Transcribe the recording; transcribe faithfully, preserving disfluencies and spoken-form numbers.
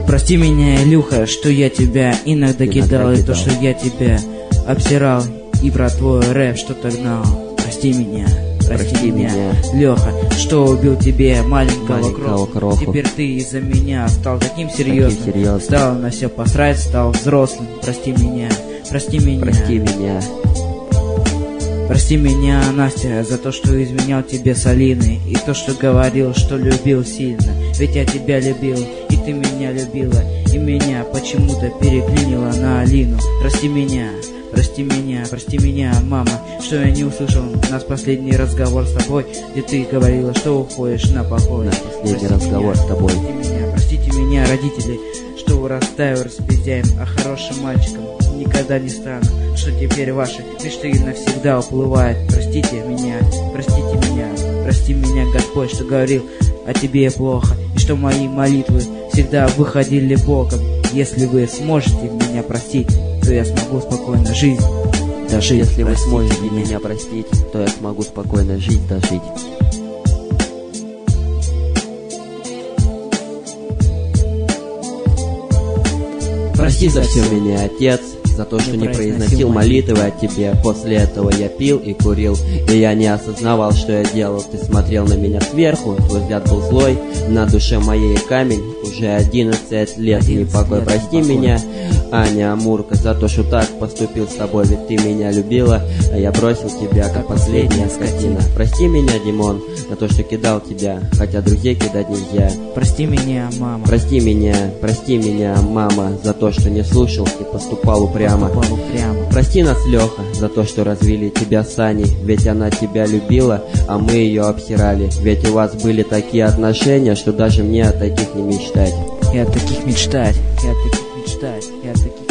Прости меня, Илюха, что я тебя иногда кидал, и то, что я тебя обсирал, и про твой рэп что-то гнал. Прости меня, прости, прости меня, меня, Леха, что убил тебе маленького, маленького кроху. Теперь ты из-за меня стал таким серьезным, таким серьезным. Стал на все посрать, стал взрослым. Прости меня, прости меня, прости меня. Прости меня, Настя, за то, что изменял тебе с Алиной, и то, что говорил, что любил сильно. Ведь я тебя любил, и ты меня любила, и меня почему-то переклинило на Алину. Прости меня, прости меня, прости меня, мама, что я не услышал наш последний разговор с тобой, где ты говорила, что уходишь на покой. На последний прости разговор меня, с тобой. Прости меня, простите меня, родители, что вырастаю распиздяем, а хорошим мальчиком никогда не стану, что теперь ваши мечты навсегда уплывают. Простите меня, простите меня, прости меня, Господь, что говорил о тебе плохо, и что мои молитвы всегда выходили боком. Если вы сможете меня простить, то я смогу спокойно жить, дожить. Если вы сможете меня. меня простить, то я смогу спокойно жить, дожить. Прости за все меня, Отец, за то, что не произносил молитвы о тебе. После этого я пил и курил, и я не осознавал, что я делал. Ты смотрел на меня сверху, твой взгляд был злой, на душе моей камень. Уже одиннадцать лет непокой. Прости меня, Аня Амурка, за то, что так поступил с тобой. Ведь ты меня любила, а я бросил тебя, как последняя скотина. Прости меня, Димон, за то, что кидал тебя, хотя друзей кидать нельзя. Прости меня, мама. Прости меня, прости меня, мама, за то, что не слушал и поступал упрямо. Поступал упрямо. Прости нас, Леха, за то, что развели тебя с Аней. Ведь она тебя любила, а мы ее обсирали. Ведь у вас были такие отношения, что даже мне о таких не мечтать. И о таких мечтать, и о таких мечтать, и о таких